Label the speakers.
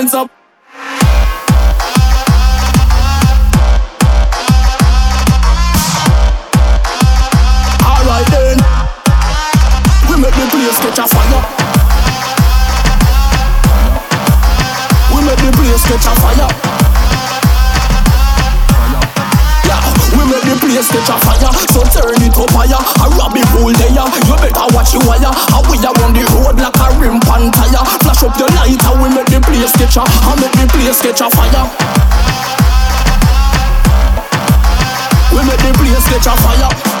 Speaker 1: hands up. Alright then, we make the place catch a fire. We make the place catch a fire. We make the place catch a fire, so turn it up higher. A rabbit hole there, you better watch your wire. And we are on the road like a rim pan tire. Flash up your light and we make the place catch a, and make the place catch a fire. We make the place catch a fire.